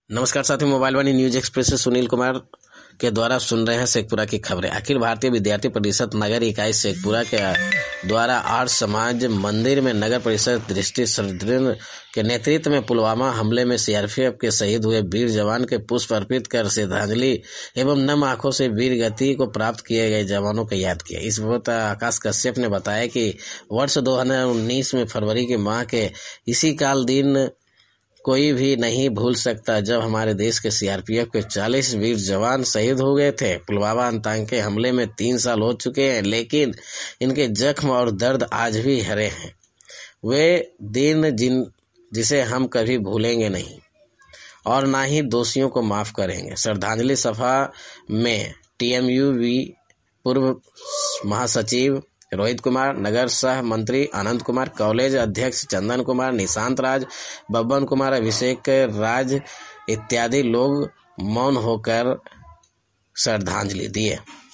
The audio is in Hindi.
नमस्कार साथियों, मोबाइल वाणी न्यूज एक्सप्रेस से सुनील कुमार के द्वारा सुन रहे हैं शेखपुरा की खबरें। अखिल भारतीय विद्यार्थी परिषद नगर इकाई शेखपुरा के द्वारा आर्य समाज मंदिर में नगर परिषद दृष्टि सरदृढ़ के नेतृत्व में पुलवामा हमले में सीआरपीएफ के शहीद हुए वीर जवान के पुष्प अर्पित कर श्रद्धांजलि एवं नम आंखों से वीर गति को प्राप्त किए गए जवानों को याद किया। इस बाबत आकाश कश्यप ने बताया कि वर्ष 2019 में फरवरी के माह के इसी काल दिन कोई भी नहीं भूल सकता जब हमारे देश के सीआरपीएफ के 40 वीर जवान शहीद हो गए थे। पुलवामा आतंकी हमले में 3 साल हो चुके हैं, लेकिन इनके जख्म और दर्द आज भी हरे हैं। वे दिन जिसे हम कभी भूलेंगे नहीं और ना ही दोषियों को माफ करेंगे। श्रद्धांजलि सभा में टीएमयूवी पूर्व महासचिव रोहित कुमार, नगर सह मंत्री आनंद कुमार, कॉलेज अध्यक्ष चंदन कुमार, निशांत राज, बब्बन कुमार, अभिषेक राज इत्यादि लोग मौन होकर श्रद्धांजलि दिए।